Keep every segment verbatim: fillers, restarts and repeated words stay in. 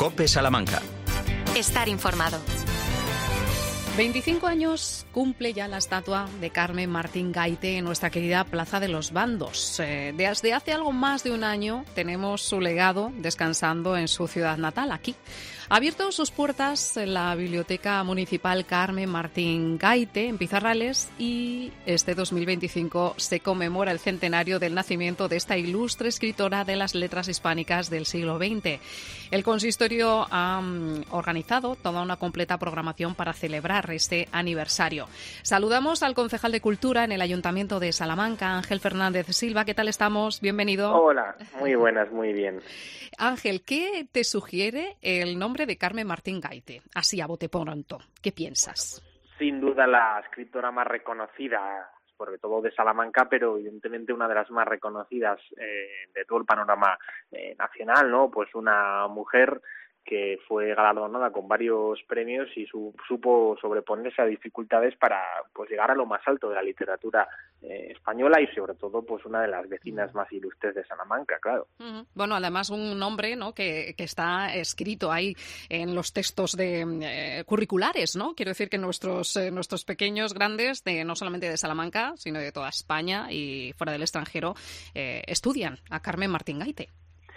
COPE Salamanca. Estar informado. veinticinco años cumple ya la estatua de Carmen Martín Gaite en nuestra querida Plaza de los Bandos. Eh, desde hace algo más de un año tenemos su legado descansando en su ciudad natal, aquí. Ha abierto sus puertas en la Biblioteca Municipal Carmen Martín Gaite en Pizarrales y este dos mil veinticinco se conmemora el centenario del nacimiento de esta ilustre escritora de las letras hispánicas del siglo veinte. El consistorio ha um, organizado toda una completa programación para celebrar este aniversario. Saludamos al concejal de Cultura en el Ayuntamiento de Salamanca, Ángel Fernández Silva. ¿Qué tal estamos? Bienvenido. Hola, muy buenas, muy bien. Ángel, ¿qué te sugiere el nombre de Carmen Martín Gaite? Así a bote pronto, ¿qué piensas? Bueno, pues, sin duda la escritora más reconocida, sobre todo de Salamanca, pero evidentemente una de las más reconocidas eh, de todo el panorama eh, nacional, ¿no? Pues una mujer que fue galardonada con varios premios y su, supo sobreponerse a dificultades para pues llegar a lo más alto de la literatura eh, española y sobre todo pues una de las vecinas más ilustres de Salamanca, claro. Uh-huh. Bueno, además un nombre, ¿no?, que, que está escrito ahí en los textos de eh, curriculares, ¿no? Quiero decir que nuestros eh, nuestros pequeños, grandes, de no solamente de Salamanca, sino de toda España y fuera del extranjero, eh, estudian a Carmen Martín Gaite.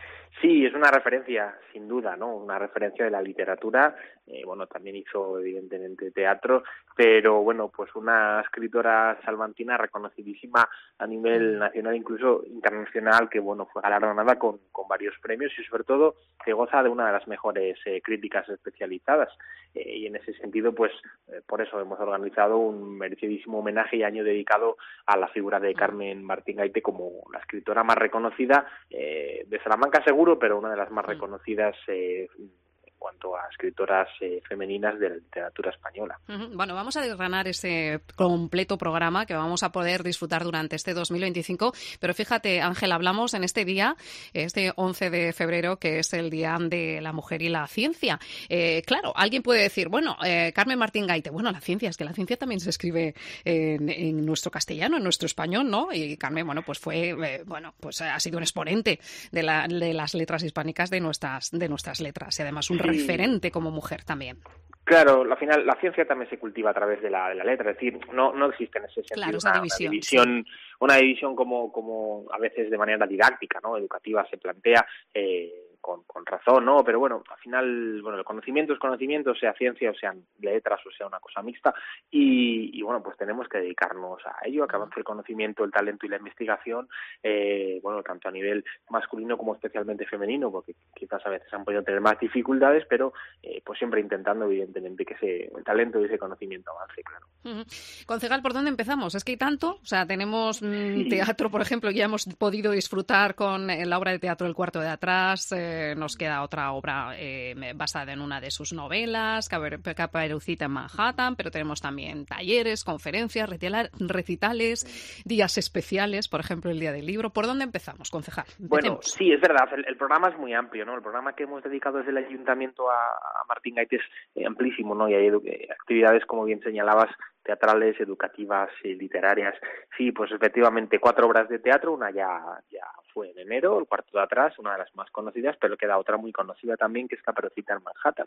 Sí, es una referencia, sin duda, ¿no? Una referencia de la literatura. Eh, bueno, también hizo, evidentemente, teatro, pero, bueno, pues una escritora salmantina reconocidísima a nivel nacional, incluso internacional, que, bueno, fue galardonada con, con varios premios y, sobre todo, que goza de una de las mejores eh, críticas especializadas. Eh, y, en ese sentido, pues, eh, por eso hemos organizado un merecidísimo homenaje y año dedicado a la figura de Carmen Martín Gaite como la escritora más reconocida eh, de Salamanca, seguro, pero una de las más reconocidas eh, en cuanto a escritoras eh, femeninas de la literatura española. Uh-huh. Bueno, vamos a desgranar ese completo programa que vamos a poder disfrutar durante este dos mil veinticinco, pero fíjate, Ángel, hablamos en este día, este once de febrero, que es el Día de la Mujer y la Ciencia. Eh, claro, alguien puede decir, bueno, eh, Carmen Martín Gaite, bueno, la ciencia, es que la ciencia también se escribe en, en nuestro castellano, en nuestro español, ¿no? Y Carmen, bueno, pues fue, eh, bueno, pues ha sido un exponente de, la, de las letras hispánicas de nuestras, de nuestras letras y además un sí. referente como mujer también. Claro, al final la ciencia también se cultiva a través de la, de la letra, es decir, no no existe en ese sentido claro, una, división, una división, sí. una división como como a veces de manera didáctica, ¿no? Educativa se plantea eh, con, con razón, ¿no? Pero bueno, al final, bueno, el conocimiento es conocimiento, sea ciencia o sean letras o sea una cosa mixta y, y bueno, pues tenemos que dedicarnos a ello, a que avance el conocimiento, el talento y la investigación, eh, bueno, tanto a nivel masculino como especialmente femenino, porque quizás a veces han podido tener más dificultades, pero eh, pues siempre intentando, evidentemente, que ese el talento y ese conocimiento avance, claro. Uh-huh. Concejal, ¿por dónde empezamos? Es que hay tanto, o sea, tenemos mmm, sí. teatro, por ejemplo, ya hemos podido disfrutar con la obra de teatro El cuarto de atrás, eh, nos queda otra obra eh, basada en una de sus novelas, Caperucita en Manhattan, pero tenemos también talleres, conferencias, recitales, días especiales, por ejemplo, el Día del Libro. ¿Por dónde empezamos, concejal? Empecemos. Bueno, sí, es verdad, el, el programa es muy amplio, ¿no? El programa que hemos dedicado desde el Ayuntamiento a, a Martín Gaite es eh, amplísimo, ¿no? Y hay eh, actividades, como bien señalabas, teatrales, educativas y literarias. Sí, pues efectivamente cuatro obras de teatro, una ya ya fue en enero, El cuarto de atrás, una de las más conocidas, pero queda otra muy conocida también, que es Caperucita en Manhattan,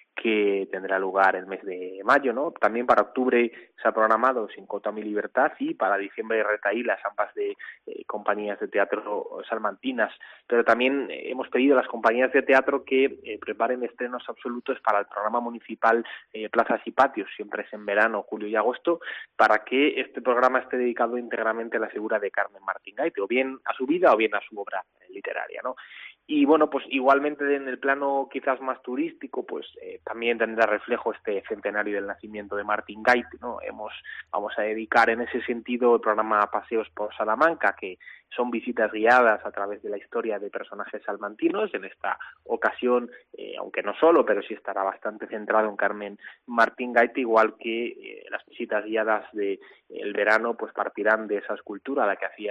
que tendrá lugar el mes de mayo, ¿no? También para octubre se ha programado Sin Cota Mi Libertad y para diciembre Retaílas, ambas de eh, compañías de teatro salmantinas. Pero también eh, hemos pedido a las compañías de teatro que eh, preparen estrenos absolutos para el programa municipal eh, Plazas y Patios, siempre es en verano, julio y agosto, para que este programa esté dedicado íntegramente a la figura de Carmen Martín Gaite, o bien a su vida o bien a su obra literaria, ¿no? Y bueno, pues igualmente en el plano quizás más turístico, pues eh, también tendrá reflejo este centenario del nacimiento de Martín Gaite, ¿no? Hemos, vamos a dedicar en ese sentido el programa Paseos por Salamanca, que son visitas guiadas a través de la historia de personajes salmantinos. En esta ocasión, eh, aunque no solo, pero sí estará bastante centrado en Carmen Martín Gaite, igual que eh, las visitas guiadas de el verano, pues partirán de esa escultura a la que hacías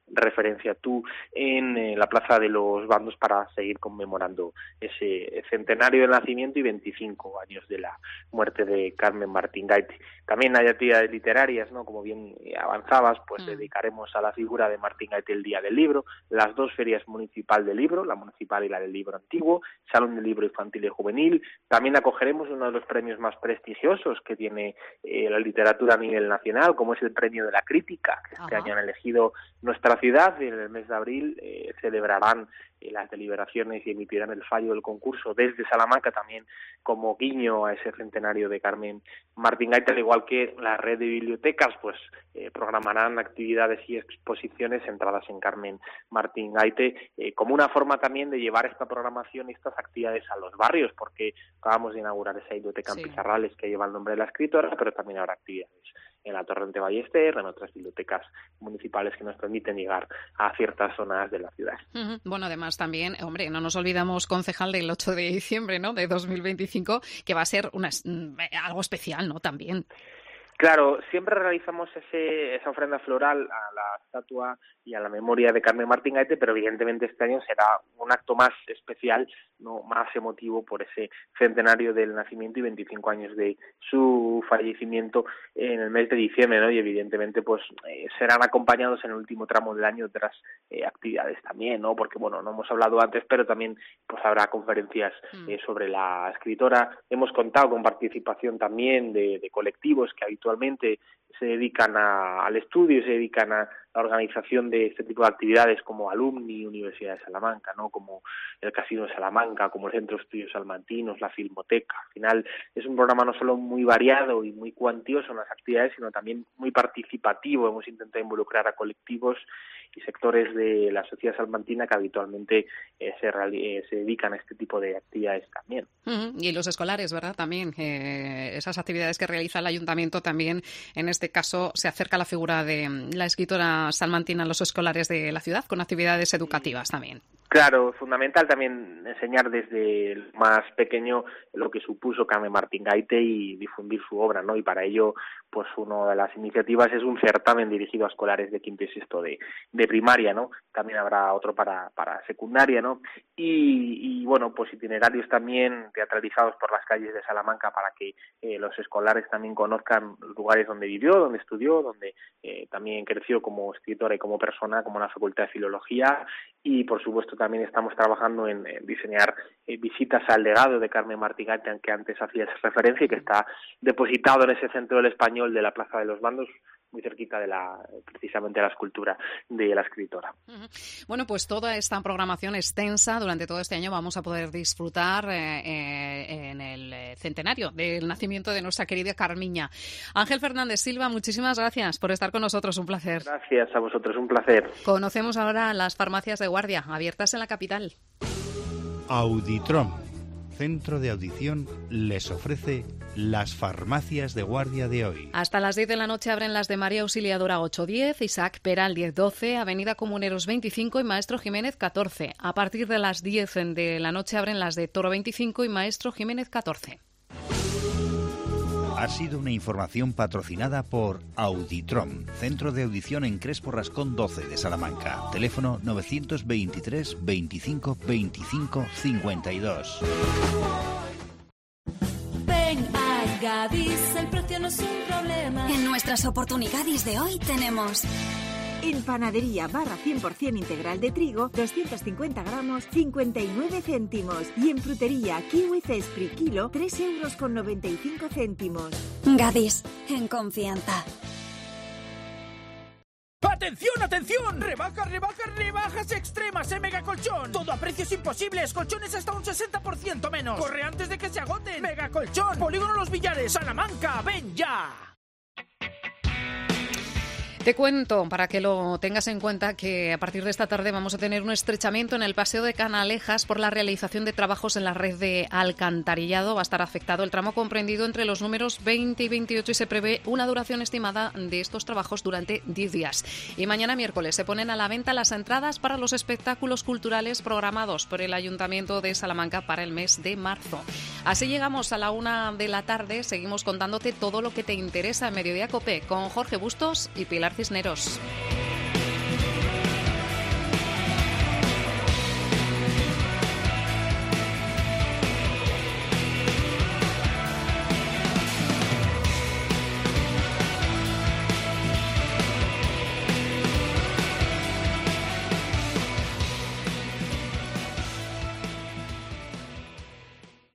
referencia tú en eh, la Plaza de los Bandos para seguir conmemorando ese centenario del nacimiento y veinticinco años de la muerte de Carmen Martín Gaite. También hay actividades literarias, ¿no? Como bien avanzabas, pues mm. dedicaremos a la figura de Martín Gaite el Día del Libro, las dos ferias municipal del libro, la municipal y la del libro antiguo, Salón del Libro Infantil y Juvenil. También acogeremos uno de los premios más prestigiosos que tiene eh, la literatura a nivel nacional, como es el Premio de la Crítica, que este Ajá. año han elegido nuestra ciudad, y en el mes de abril eh, celebrarán eh, las deliberaciones y emitirán el fallo del concurso desde Salamanca, también como guiño a ese centenario de Carmen Martín Gaite, al igual que la red de bibliotecas, pues eh, programarán actividades y exposiciones centradas en Carmen Martín Gaite, eh, como una forma también de llevar esta programación y estas actividades a los barrios, porque acabamos de inaugurar esa biblioteca sí. en Pizarrales que lleva el nombre de la escritora, pero también habrá actividades en la Torrente Ballester, en otras bibliotecas municipales que nos permiten llegar a ciertas zonas de la ciudad. Uh-huh. Bueno, además también, hombre, no nos olvidamos, concejal, del ocho de diciembre, ¿no?, de dos mil veinticinco, que va a ser una, algo especial, ¿no?, también. Claro, siempre realizamos ese, esa ofrenda floral a la estatua y a la memoria de Carmen Martín Gaite, pero evidentemente este año será un acto más especial, no más emotivo, por ese centenario del nacimiento y veinticinco años de su fallecimiento en el mes de diciembre, ¿no? Y evidentemente pues eh, serán acompañados en el último tramo del año de otras eh, actividades también, ¿no? Porque bueno, no hemos hablado antes, pero también pues habrá conferencias mm. eh, sobre la escritora. Hemos contado con participación también de, de colectivos que habitualmente Actualmente se dedican a, al estudio y se dedican a la organización de este tipo de actividades, como Alumni, Universidad de Salamanca, ¿no?, como el Casino de Salamanca, como el Centro de Estudios Salmantinos, la Filmoteca. Al final es un programa no solo muy variado y muy cuantioso en las actividades, sino también muy participativo. Hemos intentado involucrar a colectivos y sectores de la sociedad salmantina que habitualmente eh, se, eh, se dedican a este tipo de actividades también. Uh-huh. Y los escolares, ¿verdad? También eh, esas actividades que realiza el ayuntamiento, también en este caso se acerca la figura de la escritora salmantina a los escolares de la ciudad, con actividades educativas también. Claro, fundamental también enseñar desde el más pequeño lo que supuso Carmen Martín Gaite y difundir su obra, ¿no? Y para ello, pues una de las iniciativas es un certamen dirigido a escolares de quinto y sexto de, de primaria, ¿no? También habrá otro para, para secundaria, ¿no? Y, y bueno, pues itinerarios también teatralizados por las calles de Salamanca para que eh, los escolares también conozcan los lugares donde vivió, donde estudió, donde eh, también creció como escritora y como persona, como la Facultad de Filología. Y por supuesto también estamos trabajando en, en diseñar eh, visitas al legado de Carmen Martín Gaite, que antes hacías referencia y que está depositado en ese centro del Español de la Plaza de los Bandos, muy cerquita de la, precisamente de la escultura de la escritora. Uh-huh. Bueno, pues toda esta programación extensa durante todo este año vamos a poder disfrutar eh, eh, en el centenario del nacimiento de nuestra querida Carmiña. Ángel Fernández Silva, muchísimas gracias por estar con nosotros, un placer. Gracias a vosotros, un placer. Conocemos ahora las farmacias de guardia abiertas en la capital. Auditrom, centro de audición, les ofrece las farmacias de guardia de hoy. Hasta las diez de la noche abren las de María Auxiliadora ocho diez, Isaac Peral diez doce, Avenida Comuneros veinticinco y Maestro Jiménez catorce. A partir de las diez de la noche abren las de Toro veinticinco y Maestro Jiménez catorce. Ha sido una información patrocinada por Auditrom, centro de audición en Crespo Rascón doce de Salamanca. Teléfono novecientos veintitrés veinticinco veinticinco cincuenta y dos. Ven a Gadis, el precio no es un problema. En nuestras oportunidades de hoy tenemos... En panadería barra cien por ciento integral de trigo, doscientos cincuenta gramos, cincuenta y nueve céntimos. Y en frutería kiwi Cespri kilo, tres euros con noventa y cinco céntimos. Gadis, en confianza. ¡Atención, atención! ¡Rebajas, rebajas, rebajas extremas en Megacolchón! Todo a precios imposibles, colchones hasta un sesenta por ciento menos. ¡Corre antes de que se agoten! Megacolchón, Polígono Los Villares, Salamanca, ¡ven ya! Te cuento, para que lo tengas en cuenta, que a partir de esta tarde vamos a tener un estrechamiento en el Paseo de Canalejas por la realización de trabajos en la red de alcantarillado. Va a estar afectado el tramo comprendido entre los números veinte y veintiocho y se prevé una duración estimada de estos trabajos durante diez días. Y mañana miércoles se ponen a la venta las entradas para los espectáculos culturales programados por el Ayuntamiento de Salamanca para el mes de marzo. Así llegamos a la una de la tarde. Seguimos contándote todo lo que te interesa en Mediodía Cope con Jorge Bustos y Pilar Cisneros.